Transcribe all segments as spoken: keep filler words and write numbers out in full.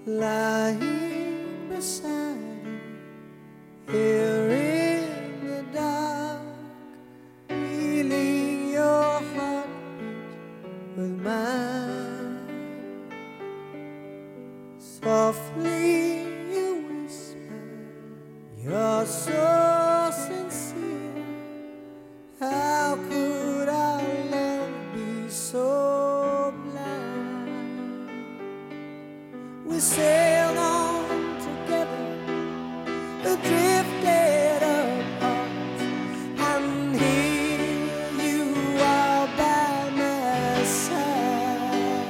lying beside you here in the dark, feeling your heartbeat with mine. Softly you whisper, you're so sincere. How could our love be so blind? We sailed on together, drifted apart, and here you are by my side.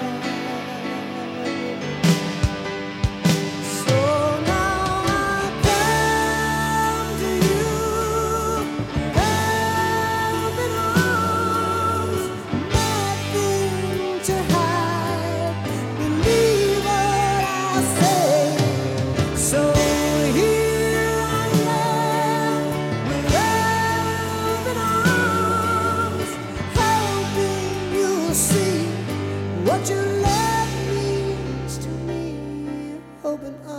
So now I come to you, open arms, nothing to hide. Believe what I say. So here I am, with open arms, hoping you'll see what your love means to me. Open arms.